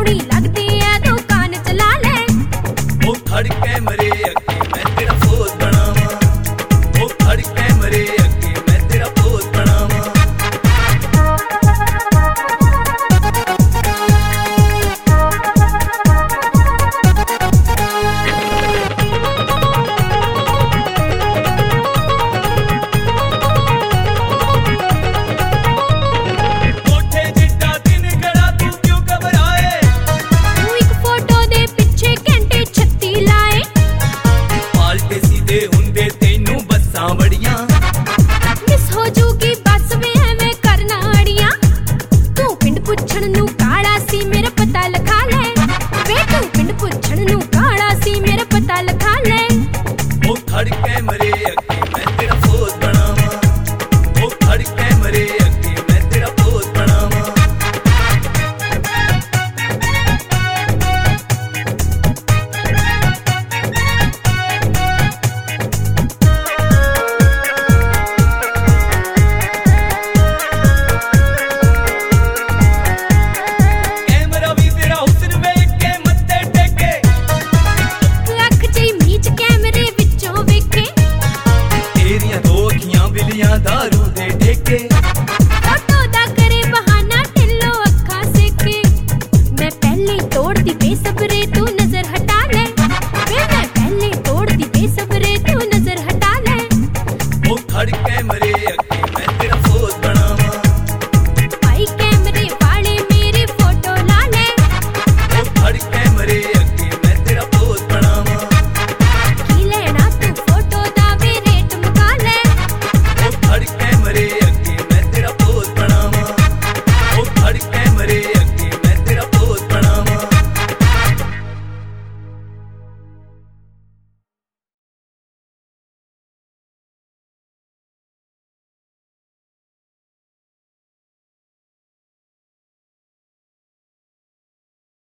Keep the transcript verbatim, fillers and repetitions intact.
सोहनी लगदी है दुकान चला ले। ओ खड़ कैमरे अगे मैं तेरा पोज बनावा, ओ खड़ कैमरे अगे मैं तेरा पोज बनावा। खड़ कैमरे अगे मैं तेरा पोज बनावा, ओ खड़ कैमरे अगे मैं तेरा पोज बनावा। कैमरा भी तेरा हुस्न वेख के मत्थे टेके, अख च मीच कैमरे बिलियां दारू दे ठेके। फोटो दा करे बहाना ढिल्लो अखा सेके। मैं पहले तोड़ दी बेसब्रे तू नजर हटा ले, वे मैं पहले तोड़ दी बेसब्रे तू नजर हटा ले। ओ खड़ कैमरे